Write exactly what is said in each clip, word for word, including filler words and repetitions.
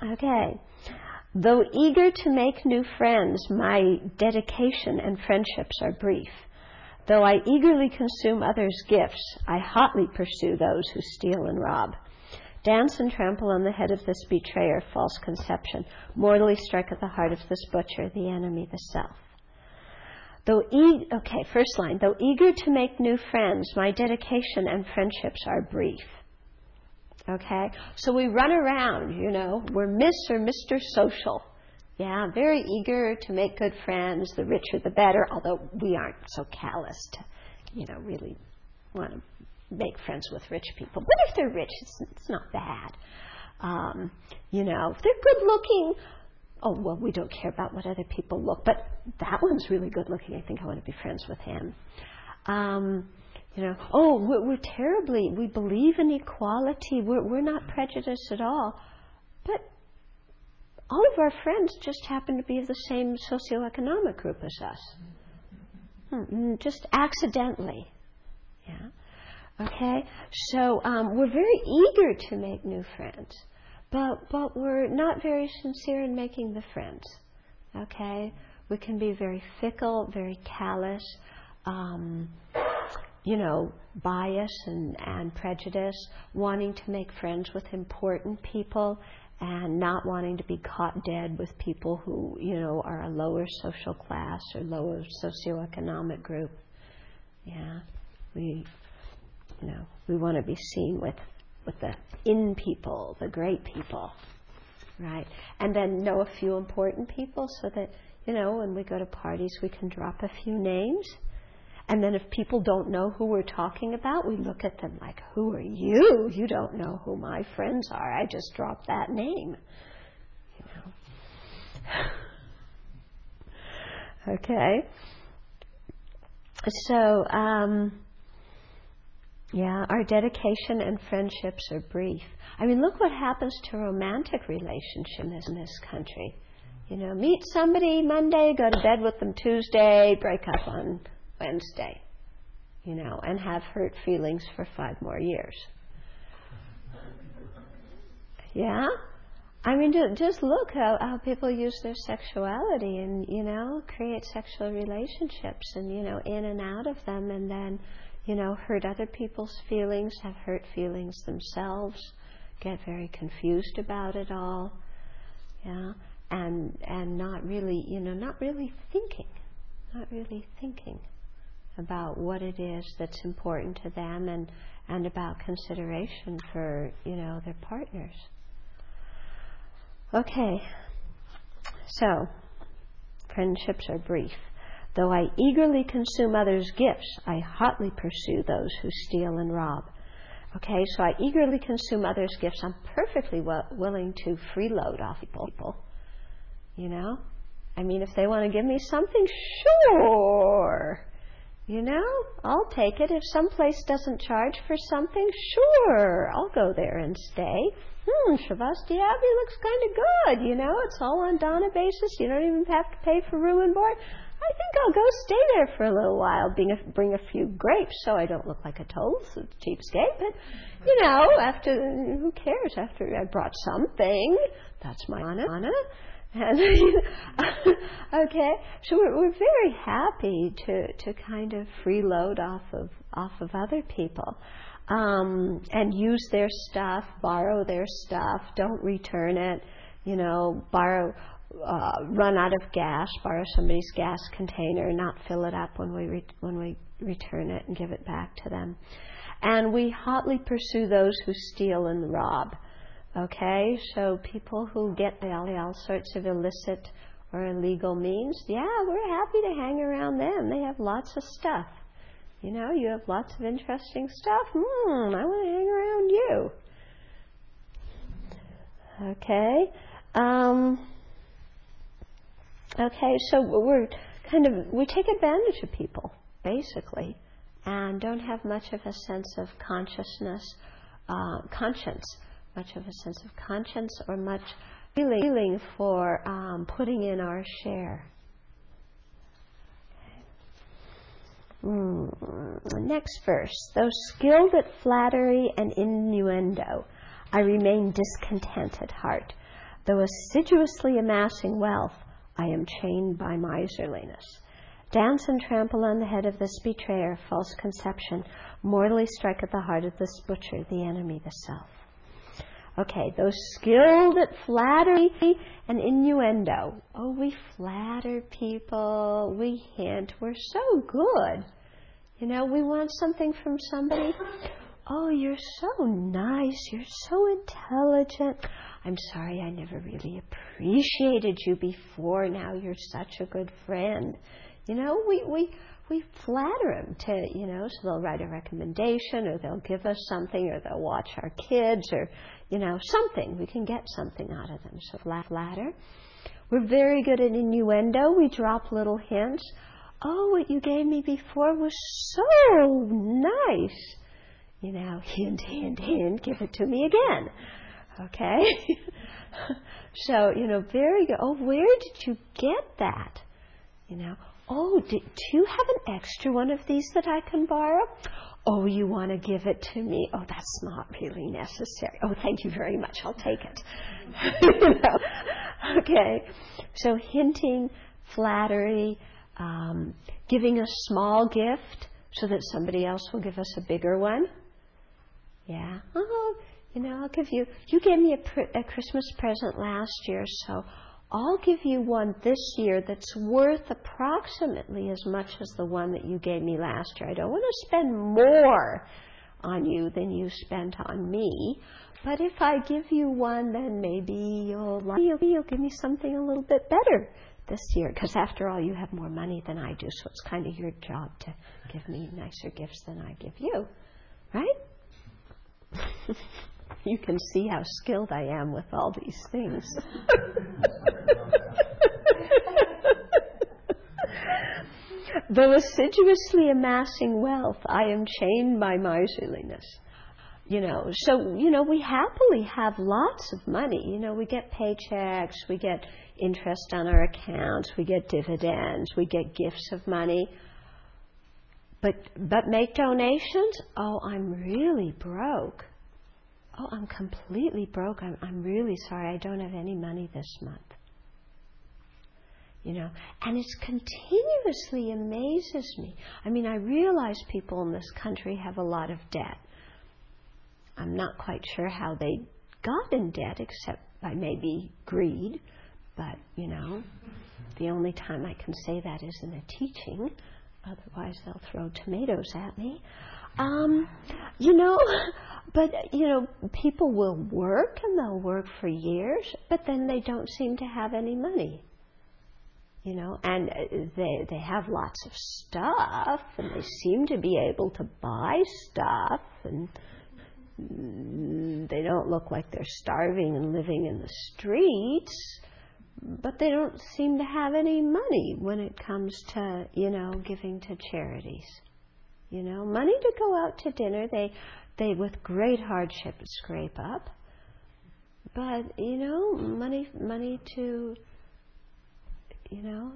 Okay. Though eager to make new friends, my dedication and friendships are brief. Though I eagerly consume others' gifts, I hotly pursue those who steal and rob. Dance and trample on the head of this betrayer, false conception. Mortally strike at the heart of this butcher, the enemy, the self. Though e- okay, first line. Though eager to make new friends, my dedication and friendships are brief. Okay? So we run around, you know, we're Miss or Mister Social. Yeah, very eager to make good friends, the richer the better, although we aren't so callous to, you know, really want to make friends with rich people. But if they're rich, it's, it's not bad. Um, you know, if they're good looking, oh, well, we don't care about what other people look, but that one's really good looking. I think I want to be friends with him. Um, you know, oh, we're, we're terribly, we believe in equality. We're, we're not prejudiced at all. But all of our friends just happen to be of the same socioeconomic group as us. Hmm, just accidentally. Yeah. Okay? So um, we're very eager to make new friends, but but we're not very sincere in making the friends. Okay? We can be very fickle, very callous, um, you know, bias and, and prejudice, wanting to make friends with important people and not wanting to be caught dead with people who, you know, are a lower social class or lower socioeconomic group. Yeah, we, you know, we want to be seen with, with the in people, the great people, right? And then know a few important people so that, you know, when we go to parties, we can drop a few names. And then if people don't know who we're talking about, we look at them like, who are you? You don't know who my friends are. I just dropped that name. You know. Okay. So, um, yeah, our dedication and friendships are brief. I mean, look what happens to romantic relationships in this country. You know, meet somebody Monday, go to bed with them Tuesday, break up on Wednesday, you know, and have hurt feelings for five more years. Yeah? I mean, just look how, how people use their sexuality and, you know, create sexual relationships and, you know, in and out of them, and then, you know, hurt other people's feelings, have hurt feelings themselves, get very confused about it all, yeah, and and not really, you know, not really thinking, not really thinking about what it is that's important to them and, and about consideration for, you know, their partners. Okay, so friendships are brief. Though I eagerly consume others' gifts, I hotly pursue those who steal and rob. Okay, so I eagerly consume others' gifts. I'm perfectly w- willing to freeload off people. You know? I mean, if they want to give me something, sure. You know, I'll take it. If some place doesn't charge for something, sure, I'll go there and stay. Hmm, Shavasdiabhi looks kind of good, you know. It's all on Dana basis. You don't even have to pay for room and board. I think I'll go stay there for a little while, bring a, bring a few grapes so I don't look like a total cheapskate. But, you know, after, who cares? After I brought something, that's my honor. And, okay, so we're, we're very happy to, to kind of freeload off of off of other people, um, and use their stuff, borrow their stuff, don't return it, you know, borrow, uh, run out of gas, borrow somebody's gas container, not fill it up when we re- when we return it and give it back to them, and we hotly pursue those who steal and rob. Okay, so people who get all, all sorts of illicit or illegal means, yeah, we're happy to hang around them. They have lots of stuff. You know, you have lots of interesting stuff. Hmm, I want to hang around you. Okay. Um, okay, so we're kind of, we take advantage of people, basically, and don't have much of a sense of consciousness, uh, conscience. much of a sense of conscience or much feeling for um, putting in our share. Mm. Next verse. Though skilled at flattery and innuendo, I remain discontent at heart. Though assiduously amassing wealth, I am chained by miserliness. Dance and trample on the head of this betrayer, false conception, mortally strike at the heart of this butcher, the enemy, the self. Okay, those skilled at flattery and innuendo. Oh, we flatter people, we hint, we're so good. You know, we want something from somebody. Oh, you're so nice, you're so intelligent. I'm sorry I never really appreciated you before. Now you're such a good friend. You know, we, we, we flatter them to, you know, so they'll write a recommendation, or they'll give us something, or they'll watch our kids, or, you know, something. We can get something out of them. So flatter. We're very good at innuendo. We drop little hints. Oh, what you gave me before was so nice. You know, hint, hint, hint, give it to me again. Okay? So, you know, very good. Oh, where did you get that? You know, oh, did, do you have an extra one of these that I can borrow? Oh, you want to give it to me? Oh, that's not really necessary. Oh, thank you very much. I'll take it. You know? Okay. So hinting, flattery, um, giving a small gift so that somebody else will give us a bigger one. Yeah. Oh, you know, I'll give you, you gave me a, pr- a Christmas present last year, so I'll give you one this year that's worth approximately as much as the one that you gave me last year. I don't want to spend more on you than you spent on me, but if I give you one, then maybe you'll, you'll, you'll give me something a little bit better this year, because after all, you have more money than I do, so it's kind of your job to give me nicer gifts than I give you, right? You can see how skilled I am with all these things. Though assiduously amassing wealth, I am chained by miserliness. You know, so, you know, we happily have lots of money. You know, we get paychecks, we get interest on our accounts, we get dividends, we get gifts of money. But, but make donations? Oh, I'm really broke. Oh, I'm completely broke. I'm, I'm really sorry. I don't have any money this month. You know, and it continuously amazes me. I mean, I realize people in this country have a lot of debt. I'm not quite sure how they got in debt, except by maybe greed. But, you know, the only time I can say that is in a teaching. Otherwise, they'll throw tomatoes at me. Um, you know, but, you know, people will work, and they'll work for years, but then they don't seem to have any money. You know, and they they have lots of stuff, and they seem to be able to buy stuff, and they don't look like they're starving and living in the streets, but they don't seem to have any money when it comes to, you know, giving to charities. You know, money to go out to dinner, they, they with great hardship scrape up, but, you know, money, money to, you know,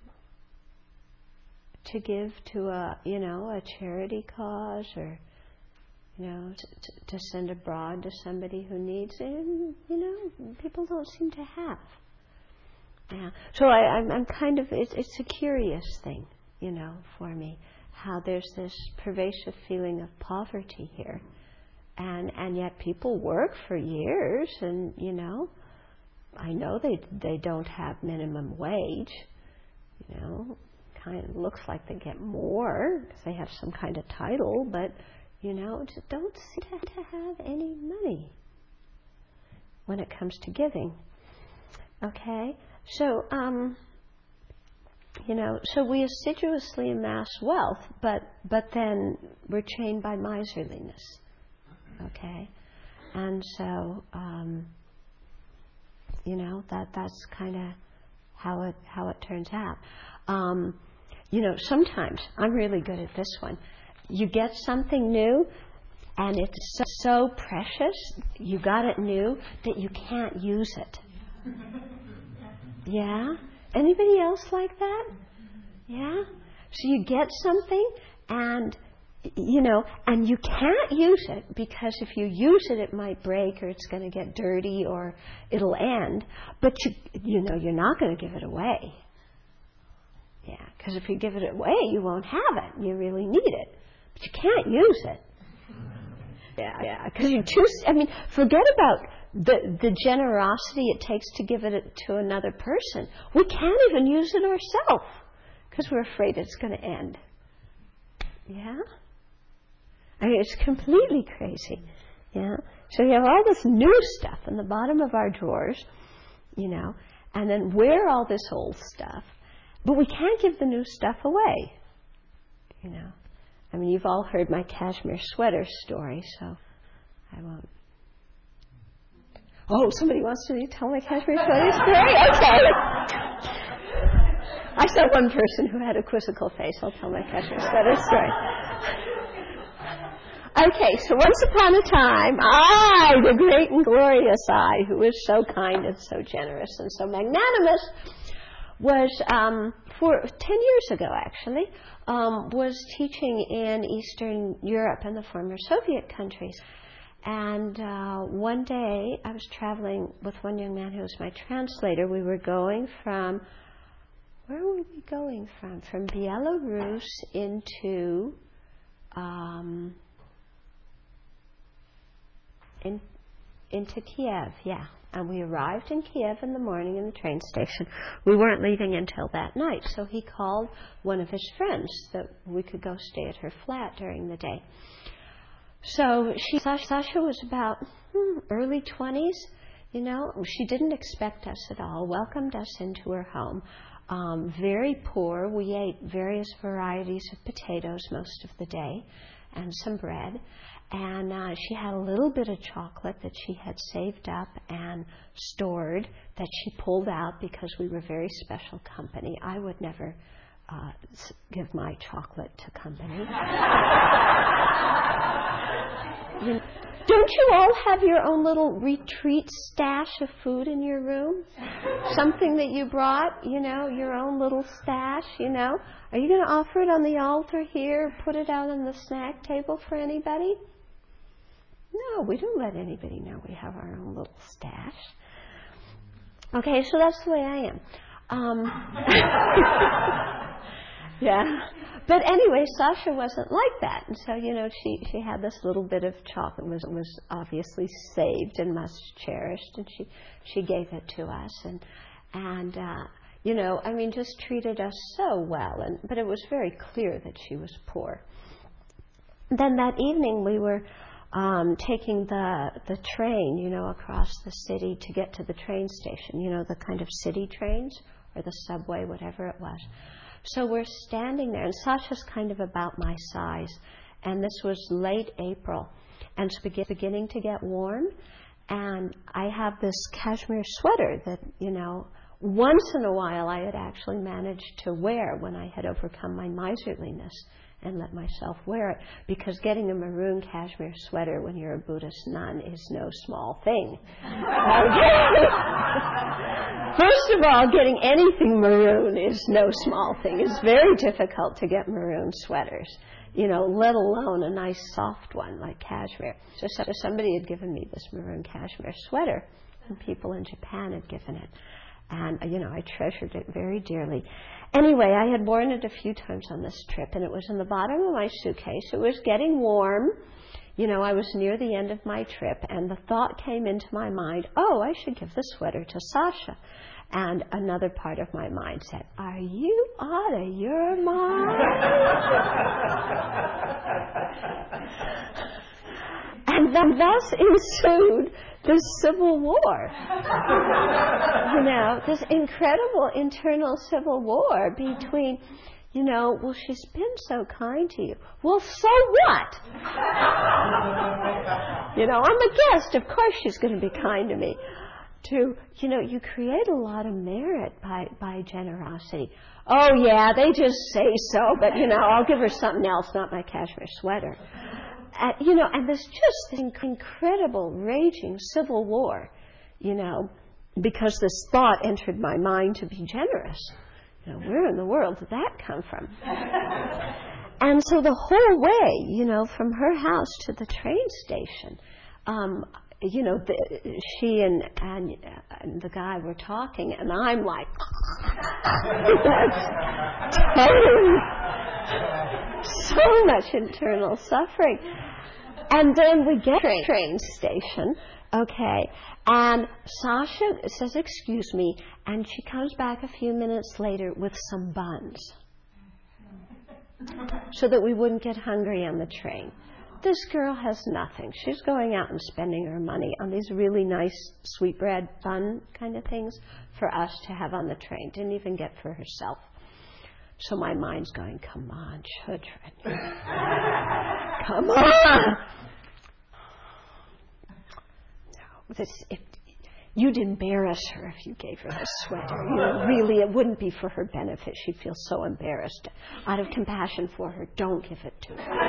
to give to a, you know, a charity cause, or, you know, to, to send abroad to somebody who needs it, you know, people don't seem to have. Yeah. So I, I'm, I'm kind of, it's, it's a curious thing, you know, for me, how there's this pervasive feeling of poverty here. And, and yet people work for years, and, you know, I know they they don't have minimum wage, you know, kind of looks like they get more because they have some kind of title, but, you know, just don't seem to have any money when it comes to giving. Okay? So, um, you know, so we assiduously amass wealth, but, but then we're chained by miserliness. Okay? And so, um, you know, that that's kind of how it how it turns out. Um, you know, sometimes, I'm really good at this one, you get something new, and it's so, so precious, you got it new, that you can't use it. Yeah? Anybody else like that? Yeah? So you get something, and you know, and you can't use it because if you use it, it might break or it's going to get dirty or it'll end. But you, you know, you're not going to give it away. Yeah, because if you give it away, you won't have it. You really need it, but you can't use it. Yeah, yeah, because you choose. I mean, forget about the the generosity it takes to give it to another person. We can't even use it ourselves because we're afraid it's going to end. Yeah, I mean, it's completely crazy. Yeah, so you have all this new stuff in the bottom of our drawers, you know, and then wear all this old stuff, but we can't give the new stuff away. You know. I mean, you've all heard my cashmere sweater story, so I won't. Oh, somebody wants to tell my cashmere sweater story? Okay. I saw one person who had a quizzical face. I'll tell my cashmere sweater story. Okay, so once upon a time, I, the great and glorious I, who was so kind and so generous and so magnanimous, was, um, for ten years ago actually, um, was teaching in Eastern Europe and the former Soviet countries. And uh, one day I was traveling with one young man who was my translator. We were going from, where were we going from? From Belarus into, um, in, into Kiev, yeah. And we arrived in Kiev in the morning in the train station. We weren't leaving until that night, so he called one of his friends that we could go stay at her flat during the day. So she, Sasha was about hmm, early twenties, you know. She didn't expect us at all, welcomed us into her home. Um, very poor. We ate various varieties of potatoes most of the day and some bread. And uh, she had a little bit of chocolate that she had saved up and stored that she pulled out because we were very special company. I would never uh, give my chocolate to company. You know, don't you all have your own little retreat stash of food in your room? Something that you brought, you know, your own little stash, you know? Are you going to offer it on the altar here, put it out on the snack table for anybody? No, we don't let anybody know we have our own little stash. Okay, so that's the way I am. Um, yeah. But anyway, Sasha wasn't like that. And so, you know, she, she had this little bit of chocolate was was obviously saved and much cherished, and she, she gave it to us. And, and uh, you know, I mean, just treated us so well. And but it was very clear that she was poor. Then that evening we were Um, taking the the train, you know, across the city to get to the train station, you know, the kind of city trains or the subway, whatever it was. So we're standing there, and Sasha's kind of about my size, and this was late April, and it's beginning to get warm, and I have this cashmere sweater that, you know, once in a while I had actually managed to wear when I had overcome my miserliness and let myself wear it, because getting a maroon cashmere sweater when you're a Buddhist nun is no small thing. First of all, getting anything maroon is no small thing. It's very difficult to get maroon sweaters, you know, let alone a nice soft one like cashmere. So, so somebody had given me this maroon cashmere sweater, and people in Japan had given it. And, you know, I treasured it very dearly. Anyway, I had worn it a few times on this trip, and it was in the bottom of my suitcase. It was getting warm. You know, I was near the end of my trip, and the thought came into my mind, oh, I should give the sweater to Sasha. And another part of my mind said, are you out of your mind? And then thus ensued the Civil War. You know, this incredible internal civil war between, you know, well, she's been so kind to you. Well, so what? You know, I'm a guest. Of course she's going to be kind to me. To, you know, you create a lot of merit by, by generosity. Oh, yeah, they just say so, but, you know, I'll give her something else, not my cashmere sweater. Uh, you know, and there's just this incredible, raging civil war, you know, because this thought entered my mind to be generous. You know, where in the world did that come from? And so the whole way, you know, from her house to the train station, um, you know, the, she and, and and the guy were talking, and I'm like, totally, so much internal suffering. And then we get to the train station, okay, and Sasha says, excuse me, and she comes back a few minutes later with some buns so that we wouldn't get hungry on the train. This girl has nothing. She's going out and spending her money on these really nice sweetbread bun kind of things for us to have on the train. Didn't even get for herself. So my mind's going, come on, children. Come on. No, this, if, you'd embarrass her if you gave her the sweater. You know, really, it wouldn't be for her benefit. She'd feel so embarrassed. Out of compassion for her, don't give it to her.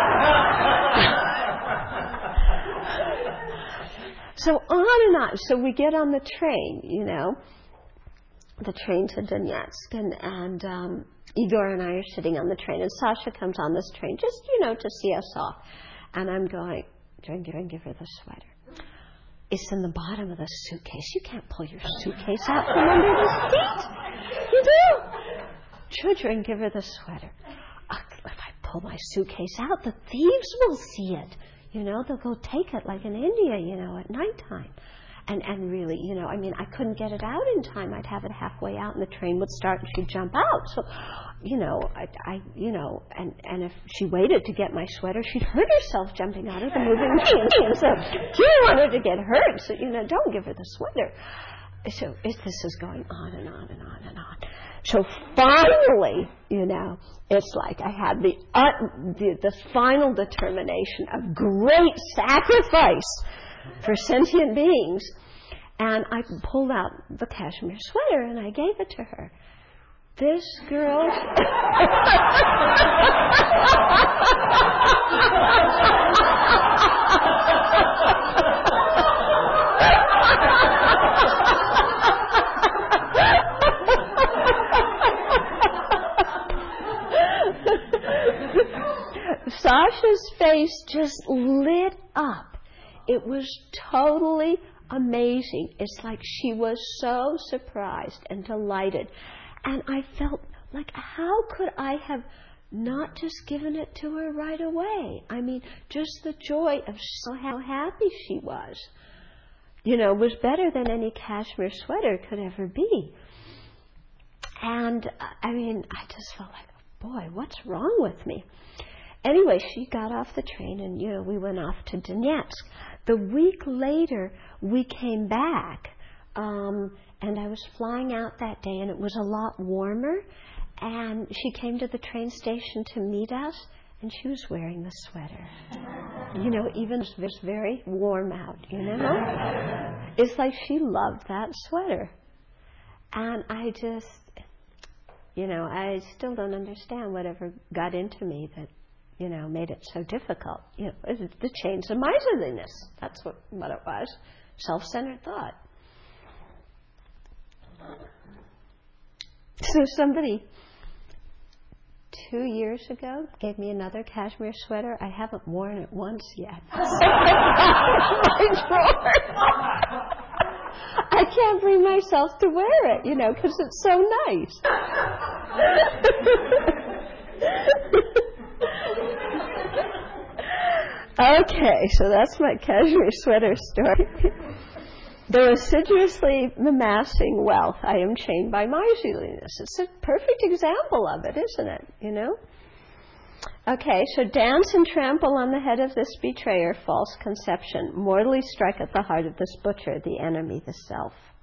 So on and on. So we get on the train, you know, the train to Donetsk, and, and um, Igor and I are sitting on the train, and Sasha comes on this train just, you know, to see us off. And I'm going, Jane, give her the sweater. It's in the bottom of the suitcase. You can't pull your suitcase out from under the seat. You do. Children, give her the sweater. Uh, if I pull my suitcase out, the thieves will see it. You know, they'll go take it like in India, you know, at nighttime. And and really, you know, I mean, I couldn't get it out in time. I'd have it halfway out, and the train would start, and she'd jump out. So, you know, I, I you know, and, and if she waited to get my sweater, she'd hurt herself jumping out of the moving train. So you don't want her to get hurt. So, you know, don't give her the sweater. So it, this is going on and on and on and on. So finally, you know, it's like I had the, uh, the the final determination of great sacrifice for sentient beings, and I pulled out the cashmere sweater and I gave it to her. This girl Sasha's face just lit up. It was totally amazing. It's like she was so surprised and delighted. And I felt like, how could I have not just given it to her right away? I mean, just the joy of so how happy she was, you know, was better than any cashmere sweater could ever be. And, I mean, I just felt like, boy, what's wrong with me? Anyway, she got off the train, and, you know, we went off to Donetsk. The week later, we came back, um, and I was flying out that day, and it was a lot warmer, and she came to the train station to meet us, and she was wearing the sweater. You know, even it was very warm out, you know? It's like she loved that sweater. And I just, you know, I still don't understand whatever got into me that, you know, made it so difficult. You know, it was the chains of miserliness. That's what, what it was. Self-centered thought. So somebody two years ago gave me another cashmere sweater. I haven't worn it once yet. My drawer. I can't bring myself to wear it, you know, because it's so nice. Okay, so that's my cashmere sweater story. Though assiduously amassing wealth, I am chained by miserliness. It's a perfect example of it, isn't it? You know? Okay, so dance and trample on the head of this betrayer, false conception, mortally strike at the heart of this butcher, the enemy, the self.